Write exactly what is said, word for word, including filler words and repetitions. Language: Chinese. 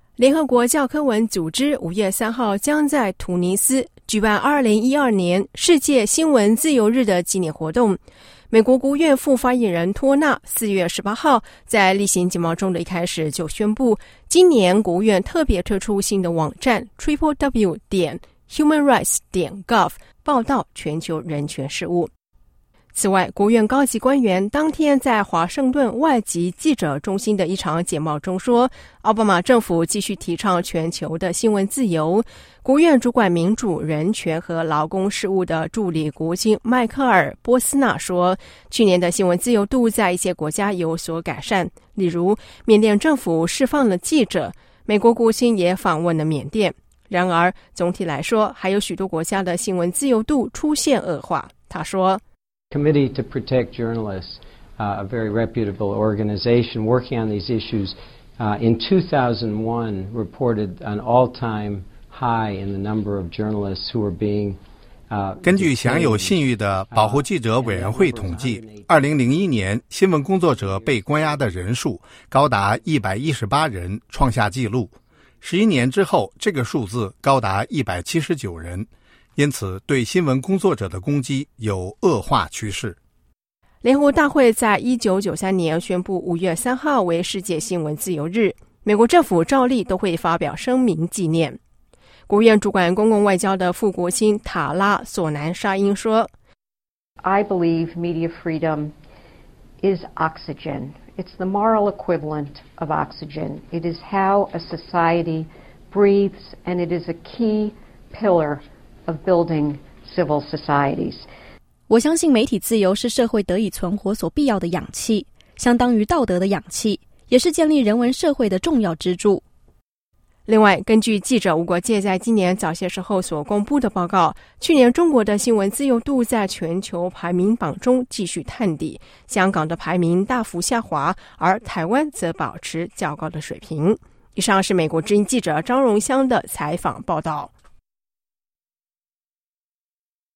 联合国教科文组织五月三号将在突尼斯举办二零一二年世界新闻自由日的纪念活动。美国国务院副发言人托纳四月十八号在例行简报中的一开始就宣布，今年国务院特别推出新的网站 triple w 点 human rights 点 gov 报道全球人权事务。此外，国务院高级官员当天在华盛顿外籍记者中心的一场简报中说，奥巴马政府继续提倡全球的新闻自由。国务院主管民主、人权和劳工事务的助理国务卿迈克尔·波斯纳说，去年的新闻自由度在一些国家有所改善，例如缅甸政府释放了记者，美国国务卿也访问了缅甸。然而总体来说，还有许多国家的新闻自由度出现恶化。他说 Committee to Protect Journalists, uh, a very reputable organization working on these issues, uh, in two thousand one reported an all-time high in the number of journalists who were being uh, 根据享有信誉的保护记者委员会统计，二零零一年新闻工作者被关押的人数高达一百一十八人，创下纪录。十一年之后，这个数字高达一百七十九人。因此对新闻工作者的攻击有恶化趋势。 联合国大会在一九九三年宣布五月三号为世界新闻自由日，美国政府照例都会发表声明纪念。国务院主管公共外交的副国务卿塔拉索南沙因说， I believe media freedom is oxygen. It's the moral equivalent of oxygen. It is how a society breathes, and it is a key pillar of building civil societies. 我相信媒体自由是社会得以存活所必要的氧气，相当于道德的氧气，也是建立人文社会的重要支柱。 另外，根据记者无国界在今年早些时候所公布的报告，去年中国的新闻自由度在全球排名榜中继续探底，香港的排名大幅下滑，而台湾则保持较高的水平。以上是美国之音记者张荣香的采访报道。